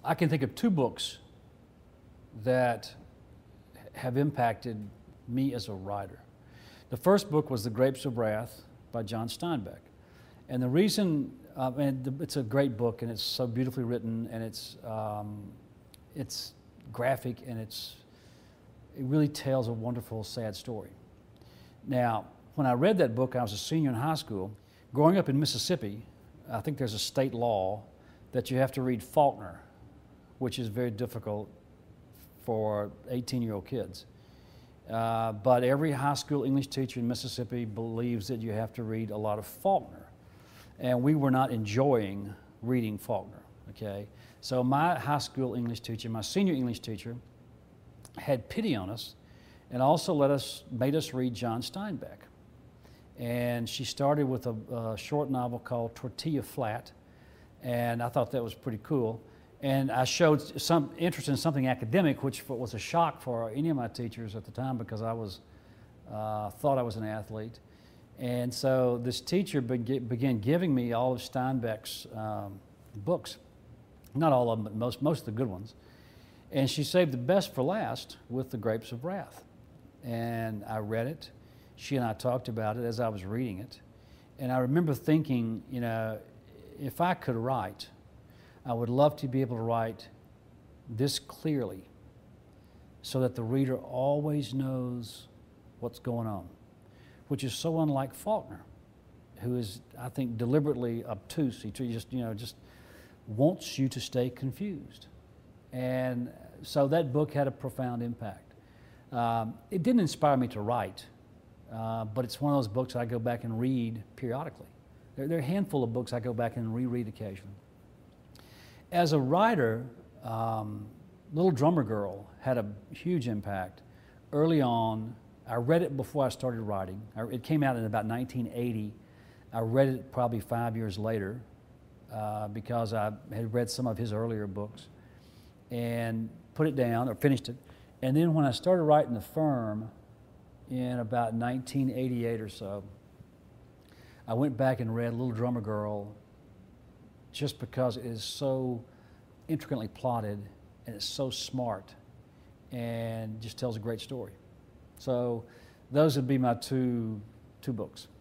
I can think of two books that have impacted me as a writer. The first book was The Grapes of Wrath by John Steinbeck. And the reason, it's a great book, and it's so beautifully written, and it's graphic, and it really tells a wonderful, sad story. Now, when I read that book, I was a senior in high school. Growing up in Mississippi, I think there's a state law that you have to read Faulkner, which is very difficult for 18-year-old kids. But every high school English teacher in Mississippi believes that you have to read a lot of Faulkner. And we were not enjoying reading Faulkner, okay? So my high school English teacher, my senior English teacher, had pity on us and also made us read John Steinbeck. And she started with a short novel called Tortilla Flat, and I thought that was pretty cool. And I showed some interest in something academic, which was a shock for any of my teachers at the time because I thought I was an athlete. And so this teacher began giving me all of Steinbeck's books. Not all of them, but most of the good ones. And she saved the best for last with The Grapes of Wrath. And I read it. She and I talked about it as I was reading it. And I remember thinking, you know, if I could write, I would love to be able to write this clearly so that the reader always knows what's going on, which is so unlike Faulkner, who is, I think, deliberately obtuse. He just wants you to stay confused. And so that book had a profound impact. It didn't inspire me to write, but it's one of those books I go back and read periodically. There are a handful of books I go back and reread occasionally. As a writer, Little Drummer Girl had a huge impact. Early on, I read it before I started writing. It came out in about 1980. I read it probably 5 years later because I had read some of his earlier books and put it down, or finished it. And then when I started writing The Firm in about 1988 or so, I went back and read Little Drummer Girl just because it is so intricately plotted and it's so smart and just tells a great story. So those would be my two books.